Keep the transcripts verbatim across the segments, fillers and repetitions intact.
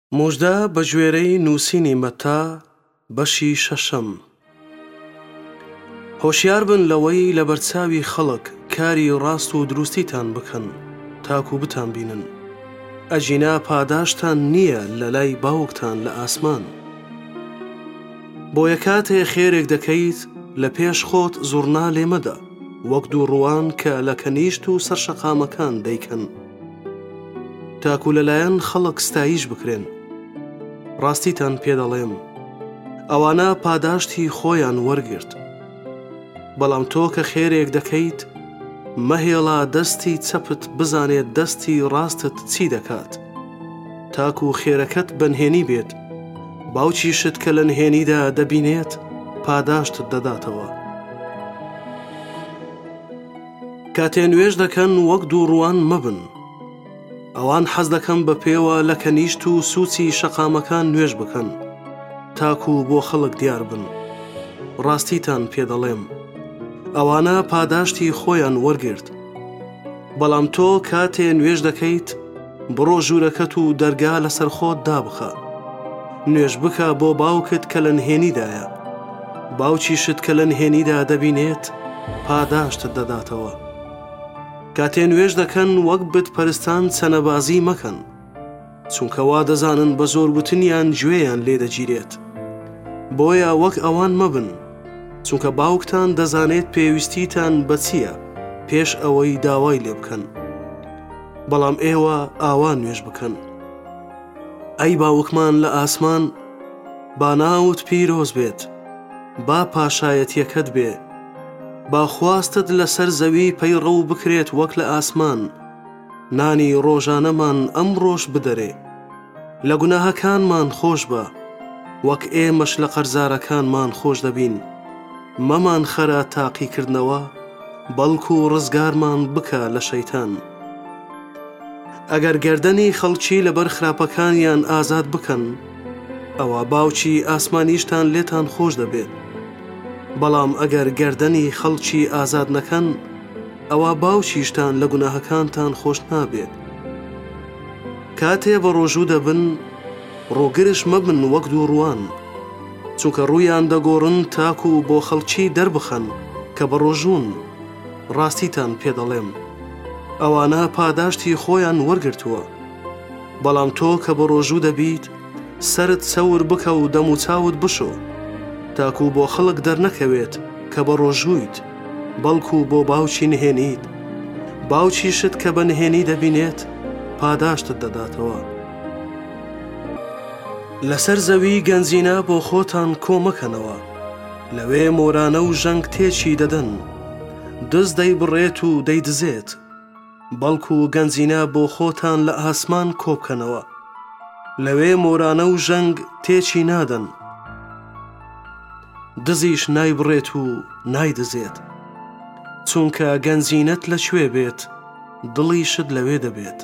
موژدە بە گوێرەی نووسینی مەتا بەشی شەشەم. هۆشیار بن لەوەی لە بەرچاوی خەڵک کاری ڕاست و دروستیتان بکەن تاکو بتان بینن. ئەجینا پاداشتان نییە لە لای باوکتان لە ئاسمان. بۆیە کاتێ خێرێک دەکەیت لە پێش خۆت زوڕنا لێمەدە وەک دوو ڕوان کە لە کەنیشت و سەرشەقامەکان دەیکەن تاکو لەلایەن خەڵک ستایش بکرێن. ڕاستیتان پێدەڵێم ئەوانە پاداشتی خۆیان وەرگرت. بەڵام تۆ کە خێرێک دەکەیت مەهێڵا دەستی چەپت بزانێت دەستی ڕاستت چی دەکات تاکو خێرەکەت بەنهێنی بێت، باوکیشت کە لە نهێنیدا دەبینێت پاداشتت دەداتەوە. کاتێ نوێژ دەکەن وەک دوو ڕوان مەبن. ئەوان حەز دەکەن بە پێوە لە کەنیشت و سووچی شەقامەکان نوێژ بکەن تاکو بۆ خەڵک دیار بن. ڕاستیتان پێدەڵێم ئەوانە پاداشتی خۆیان وەرگرت. بەڵام تۆ کاتێ نوێژ دەکەیت بڕۆ ژوورەکەت و دەرگا لەسەر خۆت دابخە. نوێژ بکە بۆ باوکت کە لە نهێنیدایە، باوکیشت کە لە نهێنیدا دەبینێت پاداشتت دەداتەوە. کاتێ نوێژ دەکەن وەک بتپەرستان چەنەبازی مەکەن، چونکە وا دەزانن بە زۆر گوتنیان گوێیان لێ دەگیرێت. بۆیە وەک ئەوان مەبن، چونکە باوکتان دەزانێت پێویستیتان بە چییە پێش ئەوەی داوای لێ بکەن. بەڵام ئێوە ئاوا نوێژ بکەن. ئەی باوکمان لە ئاسمان، با ناوت پیرۆز بێت، با پاشایەتیەکەت بێ، با خواستت لەسەر زەوی پەیڕە و بکرێت وەک لە ئاسمان. نانی ڕۆژانەمان ئەمڕۆژ بدەرێ، لە گوناهەکانمان خۆش بە وەک ئێمەش لە قەرزارەکانمان خۆش دەبین. مەمان خەرە تاقیکردنەوە، بەڵکو و ڕزگارمان بکە لە شەیتان. ئەگەر گەردەنی خەڵکی لەبەر خراپەکانیان ئازاد بکەن، ئەوە باوکی ئاسمانیشتان لێتان خۆش دەبێت. بەڵام ئەگەر گەردەنی خەڵکی ئازاد نەکەن، ئەوە باوکیشتان لە گوناهەکانتان خۆش نابێت. کاتێ بە ڕۆژوو دەبن ڕۆگرش مەبن وەک دوو ڕوان، چونکە ڕوویان دەگۆڕن تاکو بۆ خەڵکی دەربخەن کە بە ڕۆژوون. ڕاستیتان پێدەڵێم ئەوانە پاداشتی خۆیان وەرگرتووە. بەڵام تۆ کە بە ڕۆژوو دەبیت سەرت سەور بکە و دەم و چاوت بشۆ تاکو بۆ خەڵک دەرنەکەوێت کە بە ڕۆژوویت، بەڵکو بۆ باوکی نهێنیت. باوکیشت کە بە نهێنی دەبینێت پاداشتت دەداتەوە. لەسەر زەوی گەنجینە بۆ خۆتان کۆمەکەنەوە، لەوێ مۆرانە و ژەنگ تێکی دەدەن، دز دەیبڕێت و دەیدزێت. بەڵکو گەنجینە بۆ خۆتان لە ئاسمان کۆبکەنەوە، لەوێ مۆرانە و ژەنگ تێکی نادەن، دزیش نایبڕێت و نایدزێت. چونکە گەنجینەت لەکوێ بێت دڵیشت لەوێ دەبێت.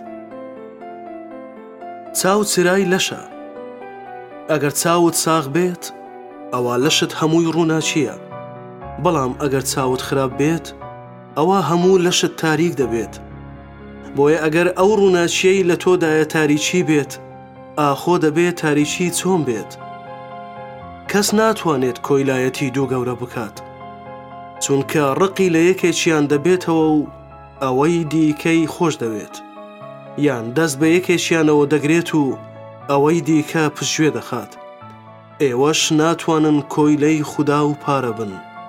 چاو چرای لەشە. ئەگەر چاوت ساغ بێت ئەوە لەشت هەمووی ڕووناچیە. بەڵام ئەگەر چاوت خراپ بێت ئەوە هەموو لەشت تاریک دەبێت. بۆیە ئەگەر ئەو ڕووناچیەی لە تۆدایە تاریکی بێت، ئاخۆ دەبێت تاریکی چۆن بێت. کەس ناتوانێت کۆیلایەتی دوو گەورە بکات، چونکە ڕقی لە یەکێکیان دەبێتەوە و ئەوەی دیکەی خۆش دەوێت، یان دەست بە یەکێکیانەوە دەگرێت و ئەوەی دیکە پشتگوێ دەخات. ئێوەش ناتوانن کۆیلەی خودا و پارە بن.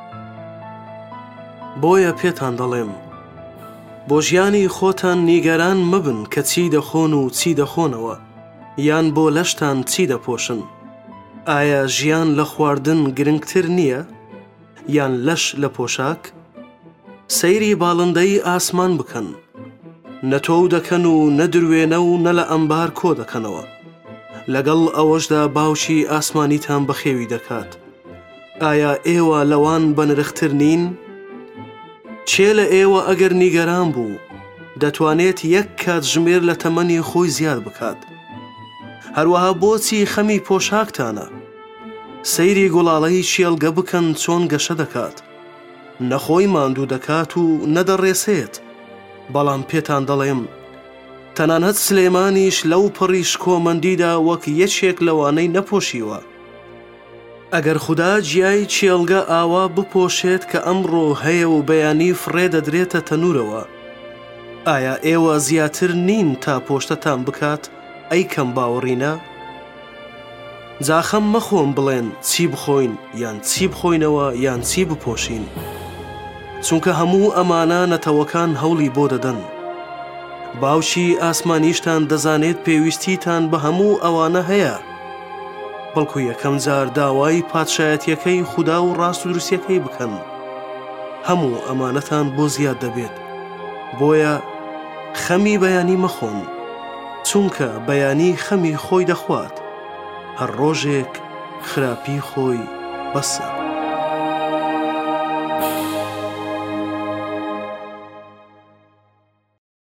بۆیە پێتان دەڵێم بۆ ژیانی خۆتان نیگەران مەبن کە چی دەخۆن و چی دەخۆنەوە، یان بۆ لەشتان چی دەپۆشن. ئایا ژیان لە خواردن گرنگتر نییە؟ یان لەش لە پۆشاک؟ سەیری باڵندەی ئاسمان بکەن، نەتۆ دەکەن و نەدروێنە و نە لە ئەمبار کۆ دەکەنەوە. لەگەڵ ئەوەشدا باوکی ئاسمانیتان بەخێوی دەکات. ئایا ئێوە لەوان بەنرختر نین؟ چێ لە ئێوە ئەگەر نیگەران بوو دەتوانێت یەک کات ژمێر لە تەمەنی خۆی زیاد بکات؟ هەروەها بۆچی خەمی پۆشاکتانە؟ سەیری گوڵاڵەی چێلگە بکەن چۆن گەشە دەکات. نەخۆی ماندوو دەکات و نەدەڕێسێت. بەڵام پێتان دەڵێم تەنانەت سلێمانیش لەو پڕیش کۆمەندیدا وەک یەکێک لەوانەی نەپۆشیوە. ئەگەر خوددا جیای چێڵگە ئاوا بپۆشێت کە ئەمڕۆ هەیە و بەیانی فڕێ دەدرێتە تەنورەوە، ئایا ئێوە زیاتر نین تا پۆشتەتان بکات ئەی کەم باوەڕینە؟ جاخەم مەخۆم بڵێن چی بخۆین یان چی بخۆینەوە یان چی بپۆشین، چونکە هەموو ئەمانە نەتەوەکان هەوڵی بۆ دەدەن. باوکی ئاسمانیشتان دەزانێت پێویستیتان بە هەموو ئەوانە هەیە، بەڵکو یەکەم جار داوای پادشایەتیەکەی خوددا و ڕاست و دروستیەکەی بکەن، هەموو ئەمانەتان بۆ زیاد دەبێت. بۆیە خەمی بەیانی مەخۆن، چونکە بەیانی خەمی خۆی دەخوات، هەر ڕۆژێک خراپی خۆی بەسە.